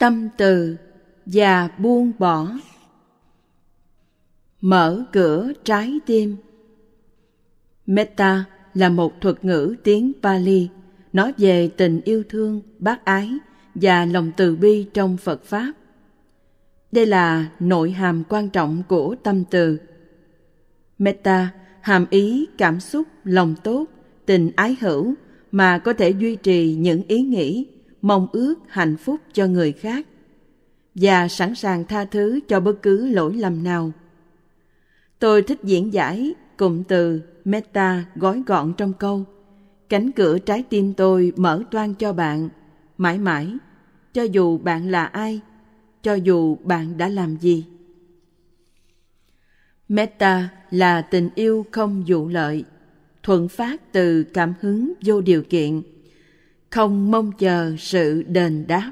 tâm từ và buông bỏ. Mở cửa trái tim. Metta là một thuật ngữ tiếng Pali nói về tình yêu thương, bác ái và lòng từ bi trong Phật Pháp. Đây là nội hàm quan trọng của tâm từ. Metta hàm ý cảm xúc, lòng tốt, tình ái hữu mà có thể duy trì những ý nghĩ, mong ước hạnh phúc cho người khác và sẵn sàng tha thứ cho bất cứ lỗi lầm nào. Tôi thích diễn giải cụm từ Metta gói gọn trong câu: cánh cửa trái tim tôi mở toang cho bạn, mãi mãi, cho dù bạn là ai, cho dù bạn đã làm gì. Metta là tình yêu không vụ lợi, thuận phát từ cảm hứng vô điều kiện, không mong chờ sự đền đáp.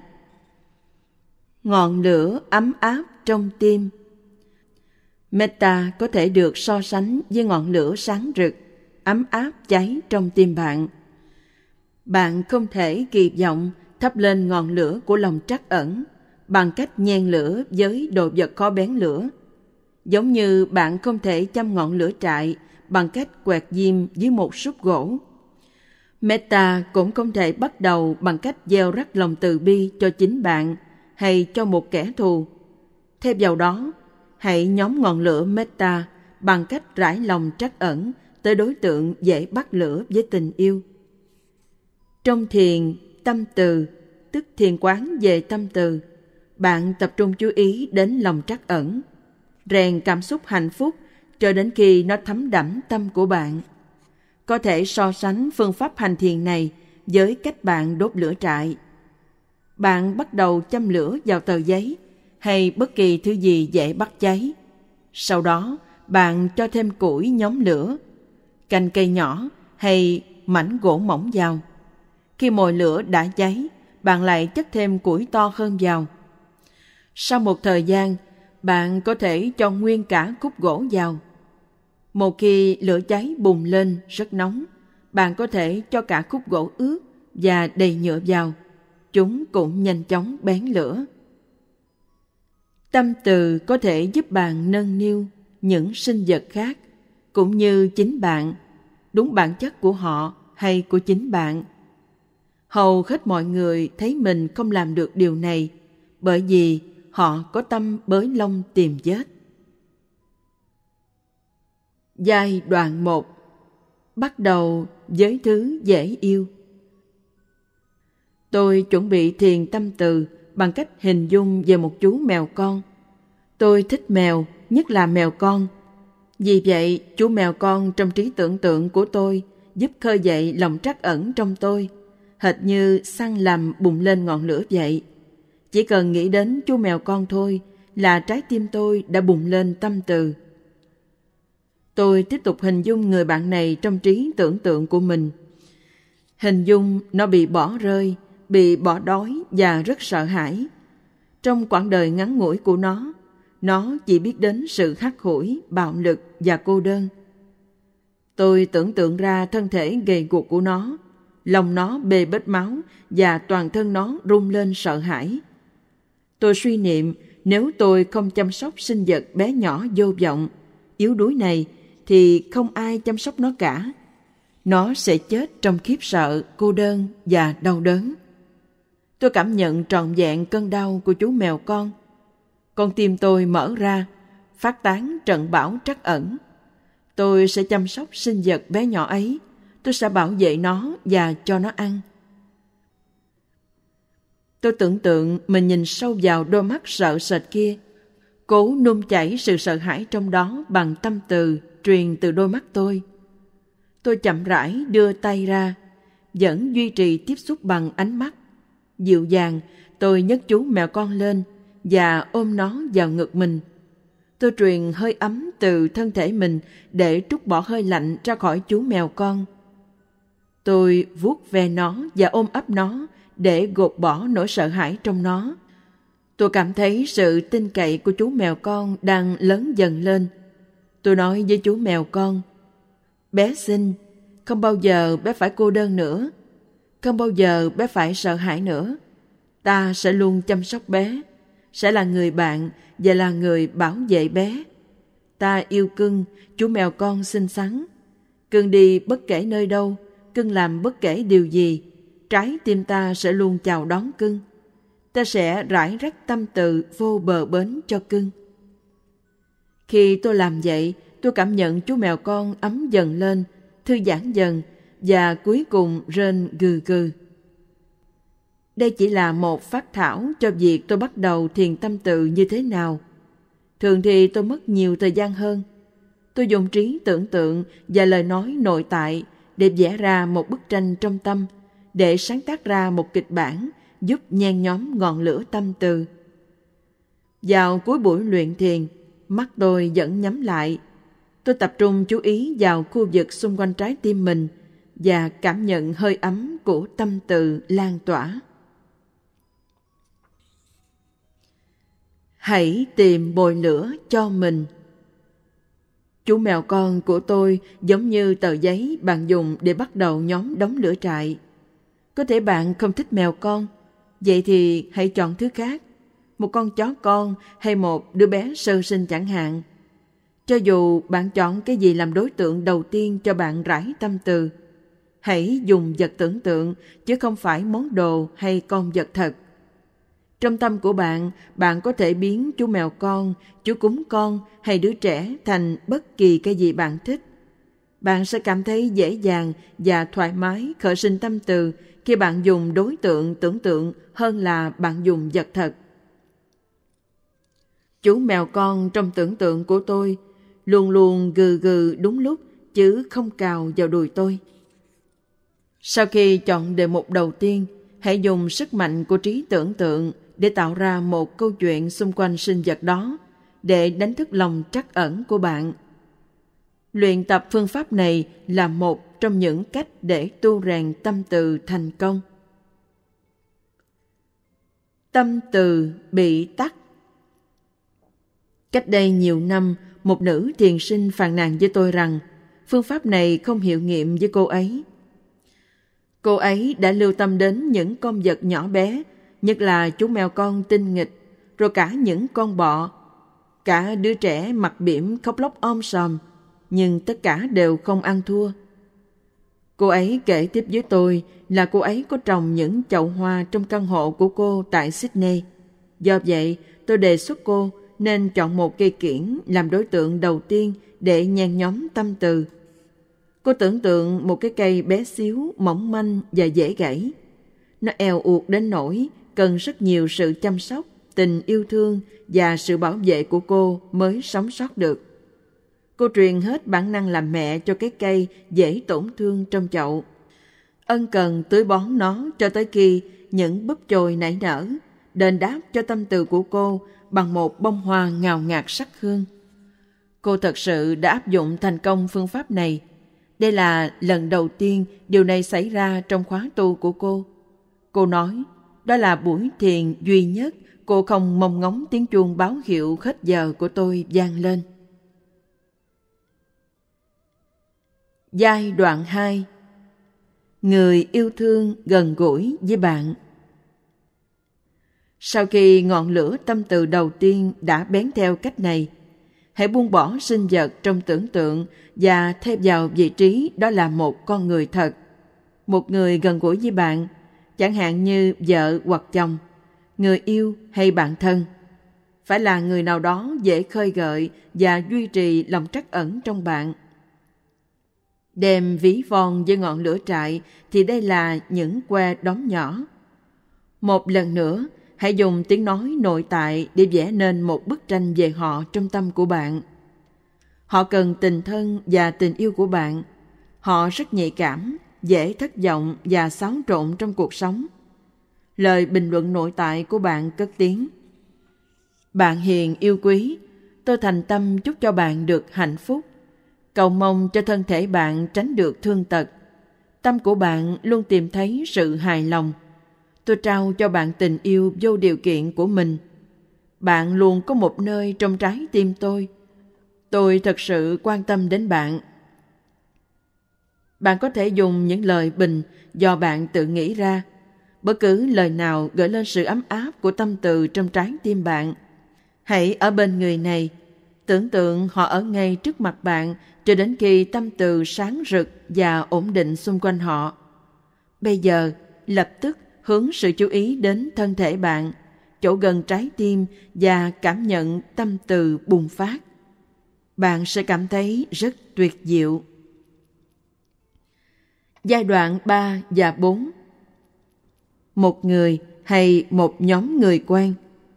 Ngọn lửa ấm áp trong tim. Metta có thể được so sánh với ngọn lửa sáng rực, ấm áp cháy trong tim bạn. Bạn không thể kỳ vọng thắp lên ngọn lửa của lòng trắc ẩn bằng cách nhen lửa với đồ vật khó bén lửa, giống như bạn không thể châm ngọn lửa trại bằng cách quẹt diêm dưới một xúc gỗ. Metta cũng không thể bắt đầu bằng cách gieo rắc lòng từ bi cho chính bạn hay cho một kẻ thù. Thêm vào đó, hãy nhóm ngọn lửa Metta bằng cách rải lòng trắc ẩn tới đối tượng dễ bắt lửa với tình yêu. Trong thiền tâm từ, tức thiền quán về tâm từ, bạn tập trung chú ý đến lòng trắc ẩn, rèn cảm xúc hạnh phúc cho đến khi nó thấm đẫm tâm của bạn. Có thể so sánh phương pháp hành thiền này với cách bạn đốt lửa trại. Bạn bắt đầu châm lửa vào tờ giấy hay bất kỳ thứ gì dễ bắt cháy. Sau đó, bạn cho thêm củi nhóm lửa, cành cây nhỏ hay mảnh gỗ mỏng vào. Khi mồi lửa đã cháy, bạn lại chất thêm củi to hơn vào. Sau một thời gian, bạn có thể cho nguyên cả khúc gỗ vào. Một khi lửa cháy bùng lên rất nóng, bạn có thể cho cả khúc gỗ ướt và đầy nhựa vào. Chúng cũng nhanh chóng bén lửa. Tâm từ có thể giúp bạn nâng niu những sinh vật khác, cũng như chính bạn, đúng bản chất của họ hay của chính bạn. Hầu hết mọi người thấy mình không làm được điều này, bởi vì họ có tâm bới lông tìm vết. Giai đoạn 1. Bắt đầu với thứ dễ yêu. Tôi chuẩn bị thiền tâm từ bằng cách hình dung về một chú mèo con. Tôi thích mèo, nhất là mèo con. Vì vậy, chú mèo con trong trí tưởng tượng của tôi giúp khơi dậy lòng trắc ẩn trong tôi, hệt như xăng làm bùng lên ngọn lửa vậy. Chỉ cần nghĩ đến chú mèo con thôi là trái tim tôi đã bùng lên tâm từ. Tôi tiếp tục hình dung người bạn này trong trí tưởng tượng của mình. Hình dung nó bị bỏ rơi, bị bỏ đói và rất sợ hãi. Trong quãng đời ngắn ngủi của nó chỉ biết đến sự hắt hủi, bạo lực và cô đơn. Tôi tưởng tượng ra thân thể gầy guộc của nó, lòng nó bê bết máu và toàn thân nó rung lên sợ hãi. Tôi suy niệm nếu tôi không chăm sóc sinh vật bé nhỏ vô vọng, yếu đuối này thì không ai chăm sóc nó cả. Nó sẽ chết trong khiếp sợ, cô đơn và đau đớn. Tôi cảm nhận trọn vẹn cơn đau của chú mèo con. Con tim tôi mở ra, phát tán trận bão trắc ẩn. Tôi sẽ chăm sóc sinh vật bé nhỏ ấy. Tôi sẽ bảo vệ nó và cho nó ăn. Tôi tưởng tượng mình nhìn sâu vào đôi mắt sợ sệt kia, cố nung chảy sự sợ hãi trong đó bằng tâm từ truyền từ đôi mắt tôi. Tôi chậm rãi đưa tay ra, vẫn duy trì tiếp xúc bằng ánh mắt. Dịu dàng, tôi nhấc chú mèo con lên và ôm nó vào ngực mình. Tôi truyền hơi ấm từ thân thể mình để trút bỏ hơi lạnh ra khỏi chú mèo con. Tôi vuốt ve nó và ôm ấp nó để gột bỏ nỗi sợ hãi trong nó. Tôi cảm thấy sự tin cậy của chú mèo con đang lớn dần lên. Tôi nói với chú mèo con: bé xinh, không bao giờ bé phải cô đơn nữa. Không bao giờ bé phải sợ hãi nữa. Ta sẽ luôn chăm sóc bé, sẽ là người bạn và là người bảo vệ bé. Ta yêu cưng, chú mèo con xinh xắn. Cưng đi bất kể nơi đâu, cưng làm bất kể điều gì, trái tim ta sẽ luôn chào đón cưng. Ta sẽ rải rác tâm từ vô bờ bến cho cưng. Khi tôi làm vậy, tôi cảm nhận chú mèo con ấm dần lên, thư giãn dần và cuối cùng rên gừ gừ. Đây chỉ là một phác thảo cho việc tôi bắt đầu thiền tâm từ như thế nào. Thường thì tôi mất nhiều thời gian hơn. Tôi dùng trí tưởng tượng và lời nói nội tại để vẽ ra một bức tranh trong tâm, để sáng tác ra một kịch bản giúp nhen nhóm ngọn lửa tâm từ. Vào cuối buổi luyện thiền, mắt tôi vẫn nhắm lại. Tôi tập trung chú ý vào khu vực xung quanh trái tim mình và cảm nhận hơi ấm của tâm từ lan tỏa. Hãy tìm bồi lửa cho mình. Chú mèo con của tôi giống như tờ giấy bạn dùng để bắt đầu nhóm đống lửa trại. Có thể bạn không thích mèo con, vậy thì hãy chọn thứ khác, một con chó con hay một đứa bé sơ sinh chẳng hạn. Cho dù bạn chọn cái gì làm đối tượng đầu tiên cho bạn rải tâm từ, hãy dùng vật tưởng tượng chứ không phải món đồ hay con vật thật. Trong tâm của bạn, bạn có thể biến chú mèo con, chú cún con hay đứa trẻ thành bất kỳ cái gì bạn thích. Bạn sẽ cảm thấy dễ dàng và thoải mái khởi sinh tâm từ khi bạn dùng đối tượng tưởng tượng hơn là bạn dùng vật thật. Chú mèo con trong tưởng tượng của tôi luôn luôn gừ gừ đúng lúc chứ không cào vào đùi tôi. Sau khi chọn đề mục đầu tiên, hãy dùng sức mạnh của trí tưởng tượng để tạo ra một câu chuyện xung quanh sinh vật đó, để đánh thức lòng trắc ẩn của bạn. Luyện tập phương pháp này là một trong những cách để tu rèn tâm từ thành công. Tâm từ bị tắc. Cách đây nhiều năm, một nữ thiền sinh phàn nàn với tôi rằng phương pháp này không hiệu nghiệm với cô ấy. Cô ấy đã lưu tâm đến những con vật nhỏ bé, nhất là chú mèo con tinh nghịch, rồi cả những con bọ, cả đứa trẻ mặt bỉm khóc lóc om sòm, nhưng tất cả đều không ăn thua. Cô ấy kể tiếp với tôi là cô ấy có trồng những chậu hoa trong căn hộ của cô tại Sydney. Do vậy, tôi đề xuất cô nên chọn một cây kiểng làm đối tượng đầu tiên để nhen nhóm tâm từ. Cô tưởng tượng một cái cây bé xíu, mỏng manh và dễ gãy. Nó eo uột đến nỗi cần rất nhiều sự chăm sóc, tình yêu thương và sự bảo vệ của cô mới sống sót được. Cô truyền hết bản năng làm mẹ cho cái cây dễ tổn thương trong chậu. Ân cần tưới bón nó cho tới khi những búp chồi nảy nở, đền đáp cho tâm từ của cô bằng một bông hoa ngào ngạt sắc hương. Cô thật sự đã áp dụng thành công phương pháp này. Đây là lần đầu tiên điều này xảy ra trong khóa tu của cô. Cô nói, đó là buổi thiền duy nhất cô không mong ngóng tiếng chuông báo hiệu hết giờ của tôi vang lên. Giai đoạn 2. Người yêu thương gần gũi với bạn. Sau khi ngọn lửa tâm từ đầu tiên đã bén theo cách này, hãy buông bỏ sinh vật trong tưởng tượng và thêm vào vị trí đó là một con người thật, một người gần gũi với bạn, chẳng hạn như vợ hoặc chồng, người yêu hay bạn thân. Phải là người nào đó dễ khơi gợi và duy trì lòng trắc ẩn trong bạn. Đem ví von với ngọn lửa trại thì đây là những que đóng nhỏ. Một lần nữa, hãy dùng tiếng nói nội tại để vẽ nên một bức tranh về họ trong tâm của bạn. Họ cần tình thân và tình yêu của bạn. Họ rất nhạy cảm, dễ thất vọng và xáo trộn trong cuộc sống. Lời bình luận nội tại của bạn cất tiếng: Bạn hiền yêu quý, tôi thành tâm chúc cho bạn được hạnh phúc. Cầu mong cho thân thể bạn tránh được thương tật. Tâm của bạn luôn tìm thấy sự hài lòng. Tôi trao cho bạn tình yêu vô điều kiện của mình. Bạn luôn có một nơi trong trái tim tôi. Tôi thật sự quan tâm đến bạn. Bạn có thể dùng những lời bình do bạn tự nghĩ ra. Bất cứ lời nào gợi lên sự ấm áp của tâm từ trong trái tim bạn. Hãy ở bên người này, tưởng tượng họ ở ngay trước mặt bạn cho đến khi tâm từ sáng rực và ổn định xung quanh họ. Bây giờ, lập tức hướng sự chú ý đến thân thể bạn, chỗ gần trái tim và cảm nhận tâm từ bùng phát. Bạn sẽ cảm thấy rất tuyệt diệu. Giai đoạn 3 và 4. Một người hay một nhóm người quen.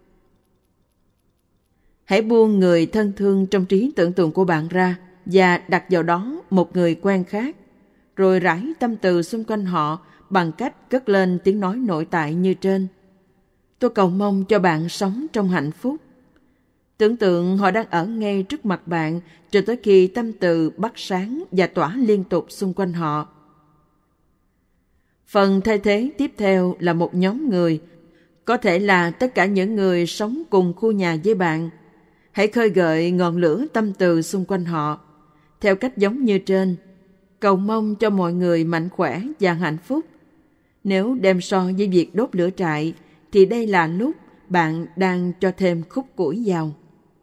Hãy buông người thân thương trong trí tưởng tượng của bạn ra và đặt vào đó một người quen khác, rồi rải tâm từ xung quanh họ bằng cách cất lên tiếng nói nội tại như trên. Tôi cầu mong cho bạn sống trong hạnh phúc. Tưởng tượng họ đang ở ngay trước mặt bạn cho tới khi tâm từ bắt sáng và tỏa liên tục xung quanh họ. Phần thay thế tiếp theo là một nhóm người, có thể là tất cả những người sống cùng khu nhà với bạn. Hãy khơi gợi ngọn lửa tâm từ xung quanh họ, theo cách giống như trên. Cầu mong cho mọi người mạnh khỏe và hạnh phúc. Nếu đem so với việc đốt lửa trại, thì đây là lúc bạn đang cho thêm khúc củi vào.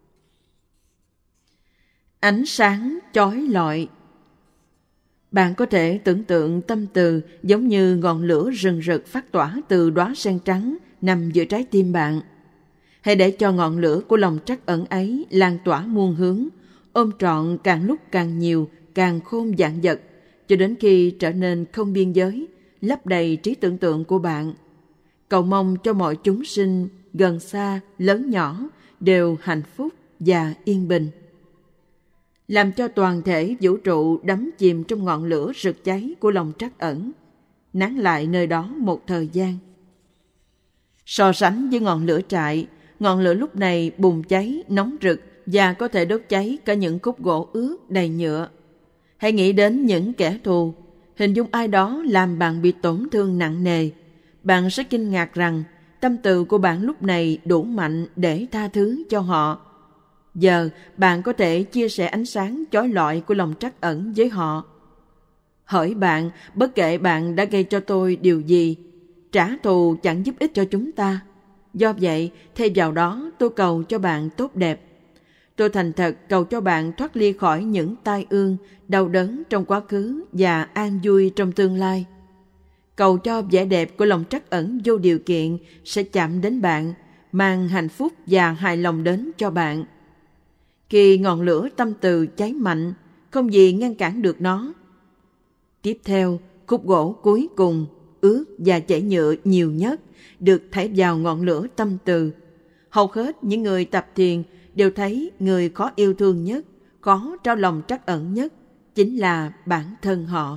Ánh sáng chói lọi. Bạn có thể tưởng tượng tâm từ giống như ngọn lửa rừng rực phát tỏa từ đóa sen trắng nằm giữa trái tim bạn. Hãy để cho ngọn lửa của lòng trắc ẩn ấy lan tỏa muôn hướng, ôm trọn càng lúc càng nhiều, càng khôn vạn vật, cho đến khi trở nên không biên giới, lấp đầy trí tưởng tượng của bạn. Cầu mong cho mọi chúng sinh, gần xa, lớn nhỏ, đều hạnh phúc và yên bình. Làm cho toàn thể vũ trụ đắm chìm trong ngọn lửa rực cháy của lòng trắc ẩn, nán lại nơi đó một thời gian. So sánh với ngọn lửa trại, ngọn lửa lúc này bùng cháy, nóng rực và có thể đốt cháy cả những khúc gỗ ướt đầy nhựa. Hãy nghĩ đến những kẻ thù, hình dung ai đó làm bạn bị tổn thương nặng nề. Bạn sẽ kinh ngạc rằng tâm từ của bạn lúc này đủ mạnh để tha thứ cho họ. Giờ bạn có thể chia sẻ ánh sáng chói lọi của lòng trắc ẩn với họ. Hỡi bạn, bất kể bạn đã gây cho tôi điều gì, trả thù chẳng giúp ích cho chúng ta. Do vậy, thay vào đó tôi cầu cho bạn tốt đẹp. Tôi thành thật cầu cho bạn thoát ly khỏi những tai ương, đau đớn trong quá khứ và an vui trong tương lai. Cầu cho vẻ đẹp của lòng trắc ẩn vô điều kiện sẽ chạm đến bạn, mang hạnh phúc và hài lòng đến cho bạn. Khi ngọn lửa tâm từ cháy mạnh, không gì ngăn cản được nó. Tiếp theo, khúc gỗ cuối cùng, ướt và chảy nhựa nhiều nhất, được thảy vào ngọn lửa tâm từ. Hầu hết những người tập thiền đều thấy người khó yêu thương nhất, khó trao lòng trắc ẩn nhất, chính là bản thân họ.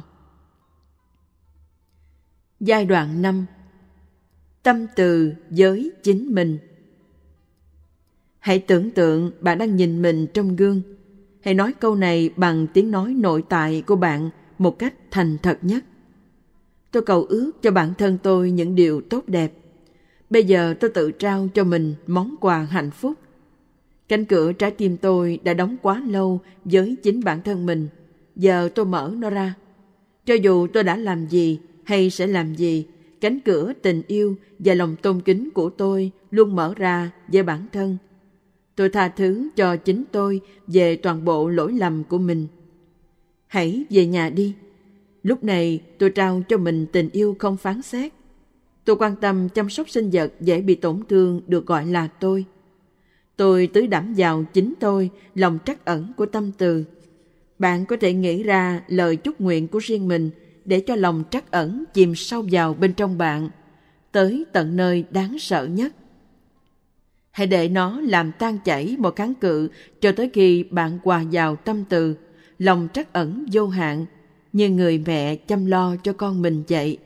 Giai đoạn 5. Tâm từ với chính mình. Hãy tưởng tượng bạn đang nhìn mình trong gương. Hãy nói câu này bằng tiếng nói nội tại của bạn một cách thành thật nhất. Tôi cầu ước cho bản thân tôi những điều tốt đẹp. Bây giờ tôi tự trao cho mình món quà hạnh phúc. Cánh cửa trái tim tôi đã đóng quá lâu với chính bản thân mình. Giờ tôi mở nó ra. Cho dù tôi đã làm gì hay sẽ làm gì, cánh cửa tình yêu và lòng tôn kính của tôi luôn mở ra với bản thân. Tôi tha thứ cho chính tôi về toàn bộ lỗi lầm của mình. Hãy về nhà đi. Lúc này tôi trao cho mình tình yêu không phán xét. Tôi quan tâm chăm sóc sinh vật dễ bị tổn thương được gọi là tôi. Tôi tưới đẫm vào chính tôi lòng trắc ẩn của tâm từ. Bạn có thể nghĩ ra lời chúc nguyện của riêng mình để cho lòng trắc ẩn chìm sâu vào bên trong bạn, tới tận nơi đáng sợ nhất. Hãy để nó làm tan chảy một kháng cự cho tới khi bạn hòa vào tâm từ, lòng trắc ẩn vô hạn, như người mẹ chăm lo cho con mình vậy.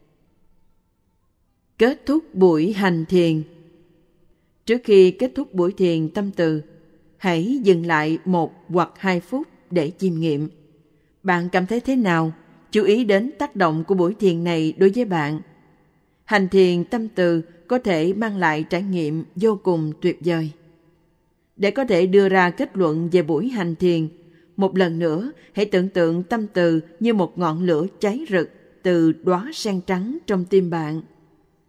Kết thúc buổi hành thiền. Trước khi kết thúc buổi thiền tâm từ, hãy dừng lại 1 hoặc 2 phút để chiêm nghiệm. Bạn cảm thấy thế nào? Chú ý đến tác động của buổi thiền này đối với bạn. Hành thiền tâm từ có thể mang lại trải nghiệm vô cùng tuyệt vời. Để có thể đưa ra kết luận về buổi hành thiền, một lần nữa hãy tưởng tượng tâm từ như một ngọn lửa cháy rực từ đóa sen trắng trong tim bạn.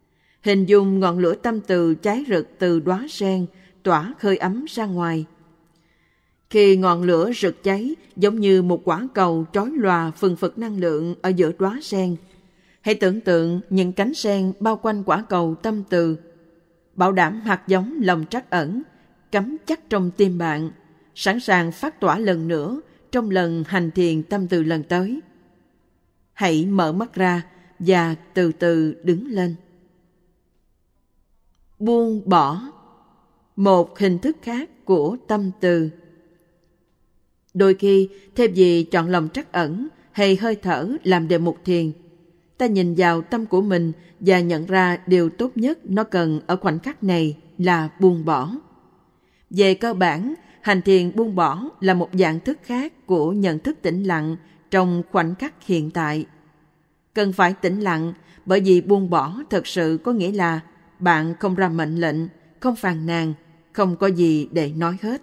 Hình dung ngọn lửa tâm từ cháy rực từ đóa sen tỏa khơi ấm ra ngoài. Khi ngọn lửa rực cháy giống như một quả cầu chói lòa phừng phực năng lượng ở giữa đóa sen, hãy tưởng tượng những cánh sen bao quanh quả cầu tâm từ, bảo đảm hạt giống lòng trắc ẩn, cắm chắc trong tim bạn, sẵn sàng phát tỏa lần nữa trong lần hành thiền tâm từ lần tới. Hãy mở mắt ra và từ từ đứng lên. Buông bỏ, một hình thức khác của tâm từ. Đôi khi, thay vì chọn lòng trắc ẩn hay hơi thở làm đề mục thiền, ta nhìn vào tâm của mình và nhận ra điều tốt nhất nó cần ở khoảnh khắc này là buông bỏ. Về cơ bản, hành thiền buông bỏ là một dạng thức khác của nhận thức tĩnh lặng trong khoảnh khắc hiện tại. Cần phải tĩnh lặng bởi vì buông bỏ thật sự có nghĩa là bạn không ra mệnh lệnh, không phàn nàn, không có gì để nói hết.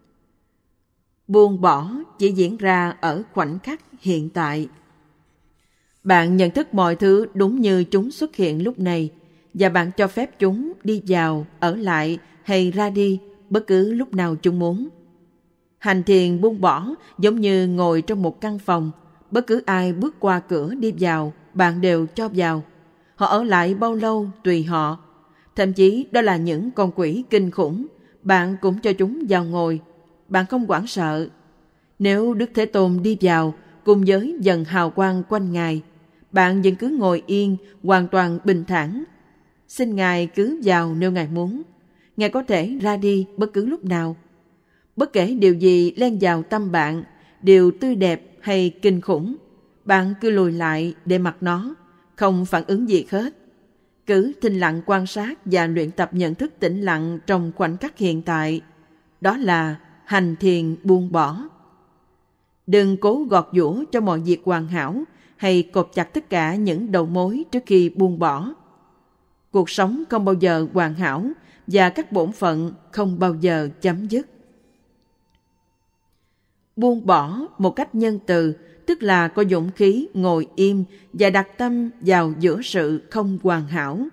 Buông bỏ chỉ diễn ra ở khoảnh khắc hiện tại. Bạn nhận thức mọi thứ đúng như chúng xuất hiện lúc này và bạn cho phép chúng đi vào, ở lại hay ra đi bất cứ lúc nào chúng muốn. Hành thiền buông bỏ giống như ngồi trong một căn phòng, bất cứ ai bước qua cửa đi vào, bạn đều cho vào. Họ ở lại bao lâu tùy họ. Thậm chí đó là những con quỷ kinh khủng, bạn cũng cho chúng vào ngồi. Bạn không hoảng sợ. Nếu Đức Thế Tôn đi vào cùng với dần hào quang quanh Ngài, bạn vẫn cứ ngồi yên, hoàn toàn bình thản. Xin Ngài cứ vào nếu Ngài muốn. Ngài có thể ra đi bất cứ lúc nào. Bất kể điều gì len vào tâm bạn, điều tươi đẹp hay kinh khủng, bạn cứ lùi lại để mặc nó, không phản ứng gì hết. Cứ thinh lặng quan sát và luyện tập nhận thức tĩnh lặng trong khoảnh khắc hiện tại. Đó là hành thiền buông bỏ. Đừng cố gọt giũa cho mọi việc hoàn hảo hay cột chặt tất cả những đầu mối trước khi buông bỏ. Cuộc sống không bao giờ hoàn hảo và các bổn phận không bao giờ chấm dứt. Buông bỏ một cách nhân từ, tức là có dũng khí ngồi im và đặt tâm vào giữa sự không hoàn hảo.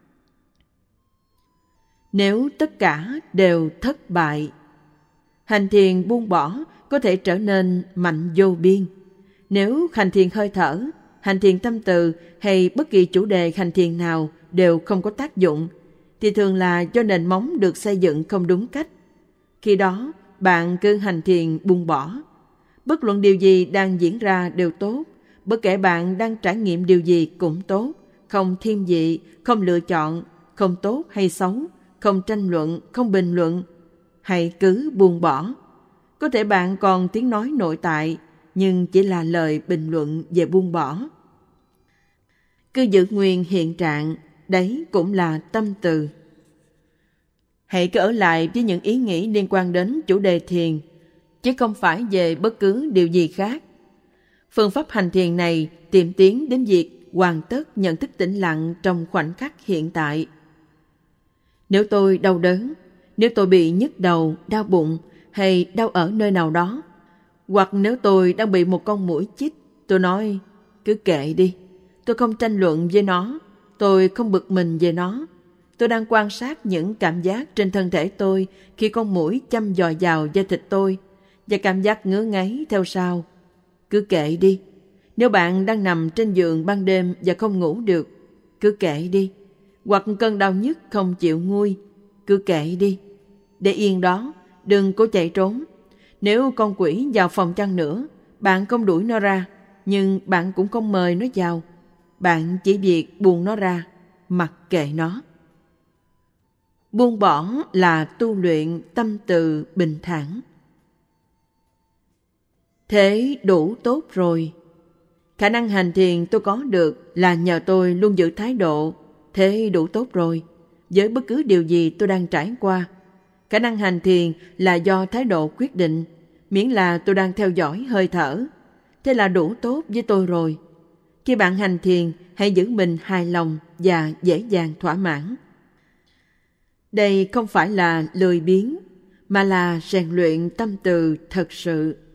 Nếu tất cả đều thất bại, hành thiền buông bỏ có thể trở nên mạnh vô biên. Nếu hành thiền hơi thở, hành thiền tâm từ hay bất kỳ chủ đề hành thiền nào đều không có tác dụng, thì thường là do nền móng được xây dựng không đúng cách. Khi đó, bạn cứ hành thiền buông bỏ. Bất luận điều gì đang diễn ra đều tốt, bất kể bạn đang trải nghiệm điều gì cũng tốt, không thiên vị, không lựa chọn, không tốt hay xấu, không tranh luận, không bình luận. Hãy cứ buông bỏ. Có thể bạn còn tiếng nói nội tại, nhưng chỉ là lời bình luận về buông bỏ. Cứ giữ nguyên hiện trạng, đấy cũng là tâm từ. Hãy cứ ở lại với những ý nghĩ liên quan đến chủ đề thiền, chứ không phải về bất cứ điều gì khác. Phương pháp hành thiền này tiệm tiến đến việc hoàn tất nhận thức tĩnh lặng trong khoảnh khắc hiện tại. Nếu tôi đau đớn, nếu tôi bị nhức đầu, đau bụng hay đau ở nơi nào đó, hoặc nếu tôi đang bị một con muỗi chích, tôi nói, cứ kệ đi. Tôi không tranh luận với nó, tôi không bực mình về nó. Tôi đang quan sát những cảm giác trên thân thể tôi khi con muỗi châm dò vào da thịt tôi, và cảm giác ngứa ngáy theo sau. Cứ kệ đi. Nếu bạn đang nằm trên giường ban đêm và không ngủ được, cứ kệ đi. Hoặc cơn đau nhức không chịu nguôi, cứ kệ đi. Để yên đó, đừng cố chạy trốn. Nếu con quỷ vào phòng chăng nữa, bạn không đuổi nó ra, nhưng bạn cũng không mời nó vào. Bạn chỉ việc buông nó ra, mặc kệ nó. Buông bỏ là tu luyện tâm từ bình thản. Thế đủ tốt rồi. Khả năng hành thiền tôi có được là nhờ tôi luôn giữ thái độ thế đủ tốt rồi với bất cứ điều gì tôi đang trải qua. Khả năng hành thiền là do thái độ quyết định, miễn là tôi đang theo dõi hơi thở. Thế là đủ tốt với tôi rồi. Khi bạn hành thiền, hãy giữ mình hài lòng và dễ dàng thỏa mãn. Đây không phải là lười biếng, mà là rèn luyện tâm từ thật sự.